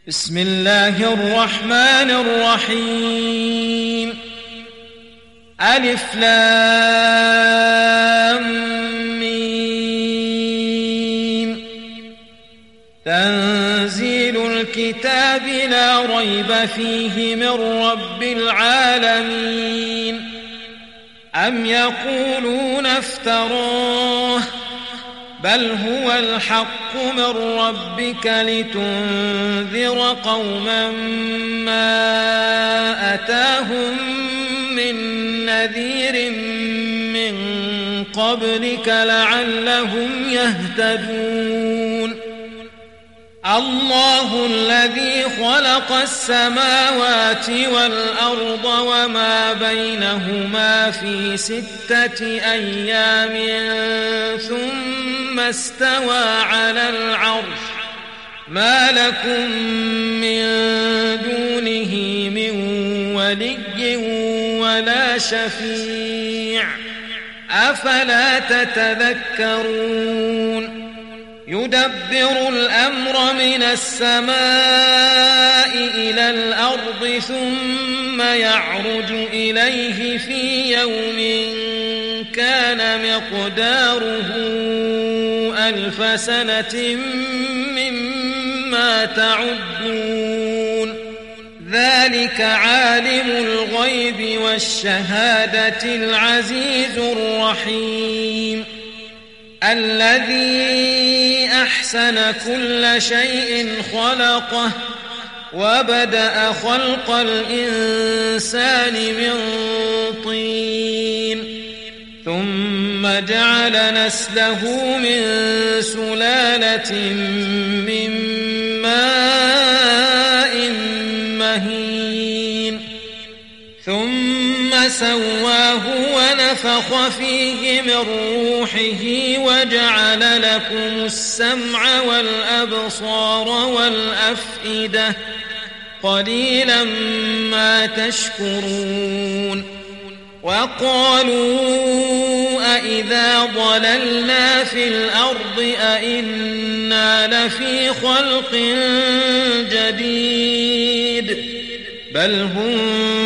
بسم الله الرحمن الرحيم. ألف لام ميم. تنزيل الكتاب لا ريب فيه من رب العالمين. أم يقولون افتراه بل هو الحق من ربك لتنذر قوما ما أتاهم من نذير من قبلك لعلهم يهتدون. الله الذي خلق السماوات والأرض وما بينهما في 6 أيام ثم استوى على العرش ما لكم من دونه من ولي ولا شفيع أفلا تتذكرون. يدبر الأمر من السماء إلى الأرض ثم يعرج إليه في يوم كان مقداره 1000 سنة مما تعدون. ذلك عالم الغيب والشهادة العزيز الرحيم الذي أحسن كل شيء خلقه وبدأ خلق الإنسان من طين ثم جعل نسله من سلالة من ماء مهين ثم سواه ونفخ فيه من روحه وجعل لكم السمع والأبصار والأفئدة قليلا ما تشكرون. وقالوا أإذا ضللنا في الأرض أإنا لفي خلق جديد بل هم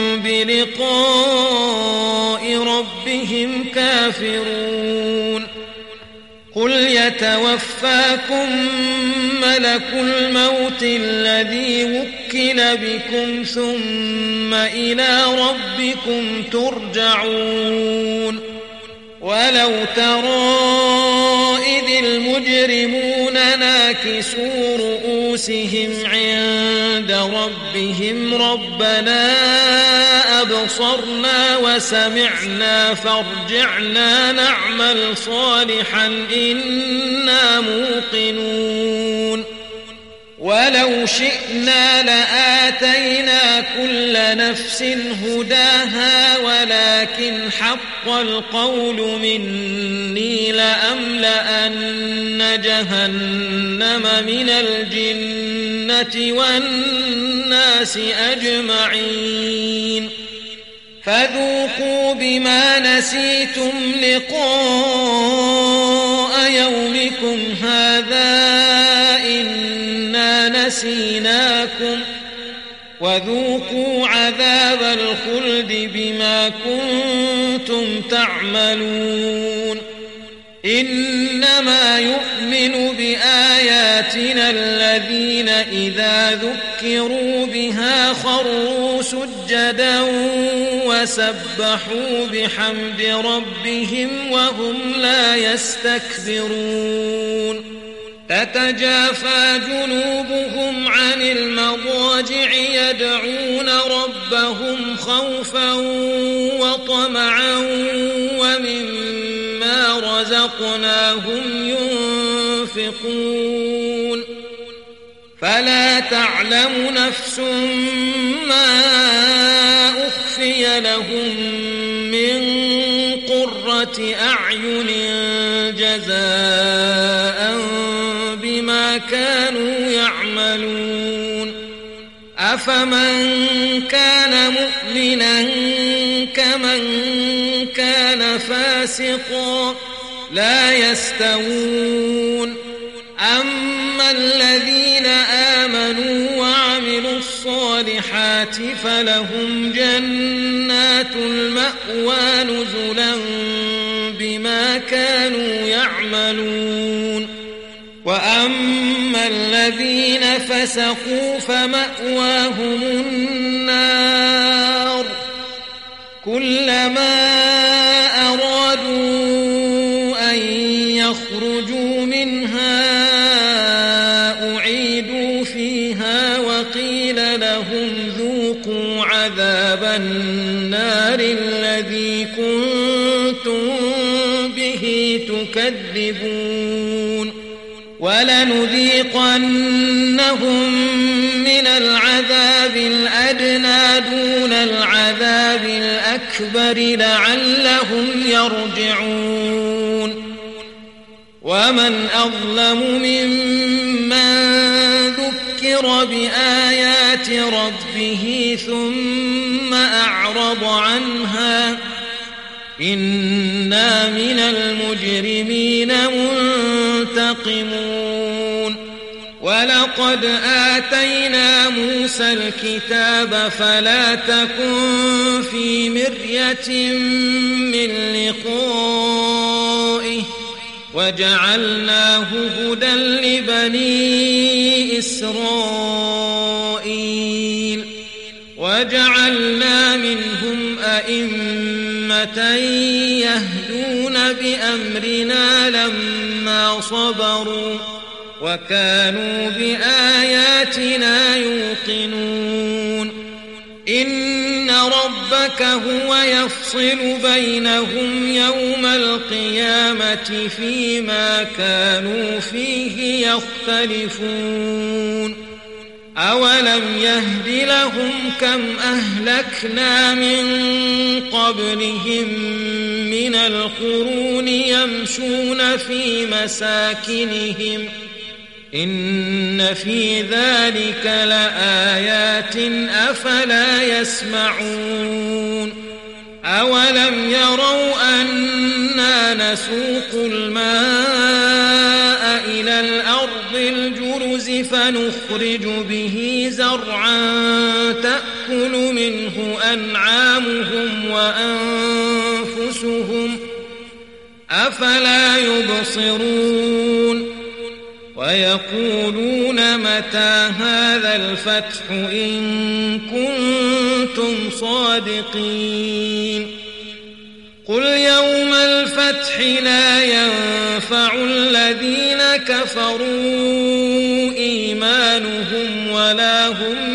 بلقاء ربهم كافرون. قل يتوفاكم ملك الموت الذي وكل بكم ثم إلى ربكم ترجعون. ولو ترى إذ المجرمون ناكسوا رؤوسهم عند ربهم ربنا أبصرنا وسمعنا فارجعنا نعمل صالحا إنا موقنون. ولو شئنا لآتينا كل نفس هداها ولكن حق القول مني لأملأن جهنم من الجنة والناس أجمعين. فذوقوا بما نسيتم لقاء يومكم هذا إنا نسيناكم وذوقوا عذاب الخلد بما كنتم تعملون. إنما يؤمن بآياتنا الذين إذا ذكروا بها خروا سجدا وسبحوا بحمد ربهم وهم لا يستكبرون. تتجافى جنوبهم عن المضاجع يدعون ربهم خوفا وطمعا ومما رزقناهم ينفقون. فلا تعلم نفس ما أخفي لهم من قرة أعين جزاء بما كانوا يعملون. أفمن كان مؤمنا كمن كان فاسقا لا يستوون. أما الذين آمنوا وعملوا الصالحات فلهم جنات المأوى نزلا بما كانوا يعملون وأما الذين فسقوا فمأواهم النار كلما أرادوا أن يخرجوا منها أعيدوا فيها وقيل لهم ذوقوا عذاب النار الذي كنتم به تكذبون ولنذيقنهم من العذاب الأدنى دون العذاب الأكبر لعلهم يرجعون ومن أظلم ممن ذكر بآيات ربه ثم أعرض عنها إنا من المجرمين منتقمون ولقد آتينا موسى الكتاب فلا تكن في مرية من لقائه وجعلناه هدى لبني إسرائيل وجعلنا منهم أئمة يهدون بأمرنا لما صبروا وكانوا بآياتنا يوقنون إن ربك هو يفصل بينهم يوم القيامة فيما كانوا فيه يختلفون أولم يهد لهم كم أهلكنا من قبلهم من القرون يمشون في مساكنهم إن في ذلك لآيات أفلا يسمعون أولم يروا أنا نسوق الماء إلى الأرض الجرز فنخرج به زرعا تأكل منه أنعامهم وأنفسهم أفلا يبصرون ويقولون متى هذا الفتح إن كنتم صادقين قل يوم الفتح لا ينفع الذين كفروا إيمانهم ولا هم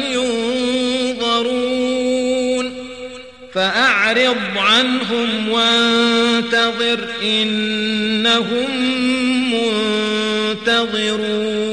ينظرون فأعرض عنهم وانتظر إنهم منتظرون